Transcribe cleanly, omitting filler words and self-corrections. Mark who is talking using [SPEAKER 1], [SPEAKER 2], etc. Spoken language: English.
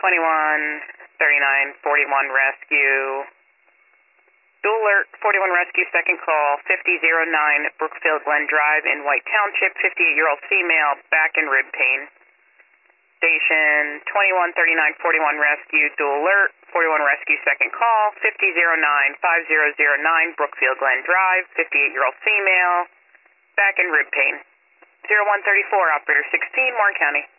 [SPEAKER 1] 213941 rescue. Dual alert, 41 rescue, second call, 5009 Brookfield Glen Drive in White Township, 58-year-old female, back and rib pain. Station 213941 rescue, dual alert, 41 rescue, second call, 5009 Brookfield Glen Drive, 58-year-old female, back and rib pain. 0134, operator 16, Warren County.